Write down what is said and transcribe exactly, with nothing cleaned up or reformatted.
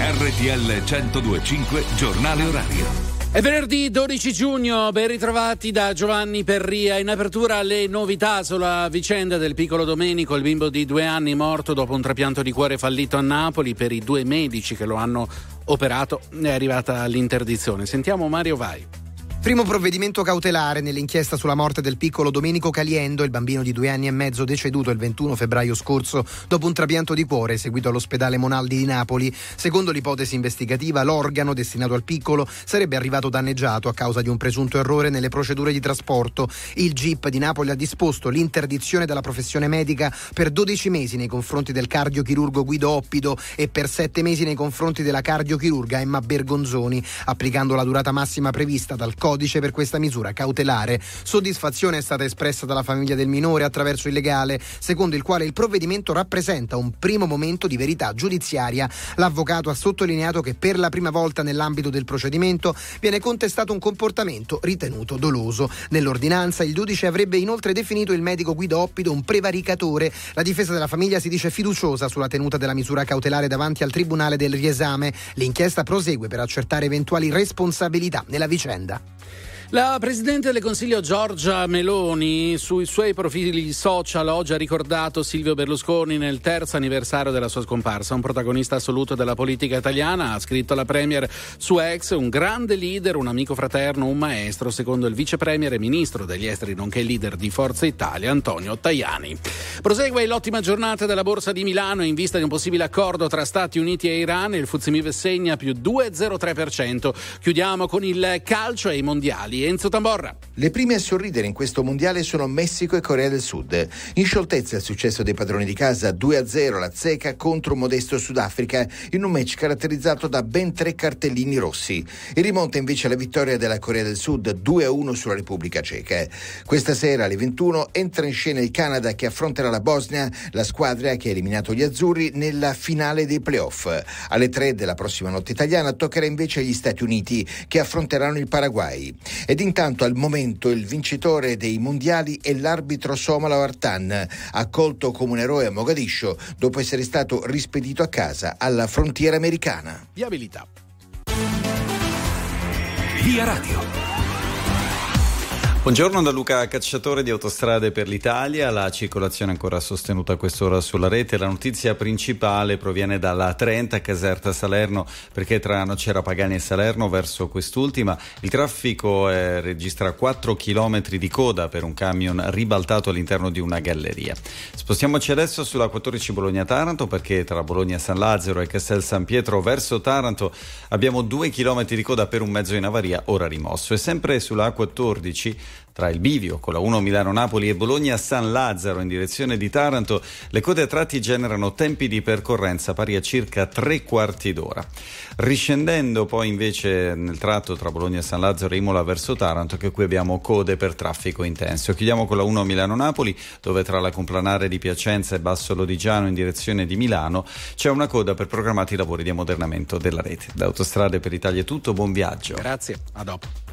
R T L centodue e cinque Giornale Orario. È venerdì dodici giugno, ben ritrovati da Giovanni Perria. In apertura le novità sulla vicenda del piccolo Domenico, il bimbo di due anni morto dopo un trapianto di cuore fallito a Napoli. Per i due medici che lo hanno operato è arrivata l'interdizione. Sentiamo Mario Vai. Primo provvedimento cautelare nell'inchiesta sulla morte del piccolo Domenico Caliendo, il bambino di due anni e mezzo deceduto il ventuno febbraio scorso dopo un trapianto di cuore eseguito all'ospedale Monaldi di Napoli. Secondo l'ipotesi investigativa, l'organo destinato al piccolo sarebbe arrivato danneggiato a causa di un presunto errore nelle procedure di trasporto. Il G I P di Napoli ha disposto l'interdizione dalla professione medica per dodici mesi nei confronti del cardiochirurgo Guido Oppido e per sette mesi nei confronti della cardiochirurga Emma Bergonzoni, applicando la durata massima prevista dal codice per questa misura cautelare. Soddisfazione è stata espressa dalla famiglia del minore attraverso il legale, secondo il quale il provvedimento rappresenta un primo momento di verità giudiziaria. L'avvocato ha sottolineato che per la prima volta nell'ambito del procedimento viene contestato un comportamento ritenuto doloso. Nell'ordinanza il giudice avrebbe inoltre definito il medico Guido Oppido un prevaricatore. La difesa della famiglia si dice fiduciosa sulla tenuta della misura cautelare davanti al tribunale del riesame. L'inchiesta prosegue per accertare eventuali responsabilità nella vicenda. La Presidente del Consiglio Giorgia Meloni sui suoi profili social oggi ha ricordato Silvio Berlusconi nel terzo anniversario della sua scomparsa, un protagonista assoluto della politica italiana. Ha scritto la Premier su X: un grande leader, un amico fraterno, un maestro, secondo il vice premier e ministro degli esteri nonché leader di Forza Italia Antonio Tajani. Prosegue l'ottima giornata della Borsa di Milano in vista di un possibile accordo tra Stati Uniti e Iran. Il F T S E M I B segna più due virgola zero tre per cento. Chiudiamo con il calcio e i mondiali. Enzo Tamborra. Le prime a sorridere in questo mondiale sono Messico e Corea del Sud. In scioltezza il successo dei padroni di casa, due a zero la Zecca contro un modesto Sudafrica, in un match caratterizzato da ben tre cartellini rossi. E rimonta invece la vittoria della Corea del Sud, due a uno sulla Repubblica Ceca. Questa sera alle ventuno entra in scena il Canada che affronterà la Bosnia, la squadra che ha eliminato gli azzurri nella finale dei playoff. Alle tre della prossima notte italiana toccherà invece agli Stati Uniti che affronteranno il Paraguay. Ed intanto al momento il vincitore dei mondiali è l'arbitro somalo Artan, accolto come un eroe a Mogadiscio dopo essere stato rispedito a casa alla frontiera americana. Viabilità. Via Radio. Buongiorno da Luca Cacciatore di Autostrade per l'Italia. La circolazione è ancora sostenuta a quest'ora sulla rete. La notizia principale proviene dalla Trenta Caserta Salerno, perché tra Nocera Pagani e Salerno verso quest'ultima il traffico eh, registra quattro chilometri di coda per un camion ribaltato all'interno di una galleria. Spostiamoci adesso sulla quattordici Bologna-Taranto, perché tra Bologna San Lazzaro e Castel San Pietro verso Taranto abbiamo due chilometri di coda per un mezzo in avaria ora rimosso. E sempre sulla A quattordici tra il bivio con la uno Milano-Napoli e Bologna-San Lazzaro in direzione di Taranto, le code a tratti generano tempi di percorrenza pari a circa tre quarti d'ora. Riscendendo poi invece nel tratto tra Bologna-San Lazzaro e Imola verso Taranto, che qui abbiamo code per traffico intenso. Chiudiamo con la uno Milano-Napoli, dove tra la complanare di Piacenza e Basso Lodigiano in direzione di Milano c'è una coda per programmati lavori di ammodernamento della rete. Da Autostrade per l'Italia è tutto, buon viaggio. Grazie, a dopo.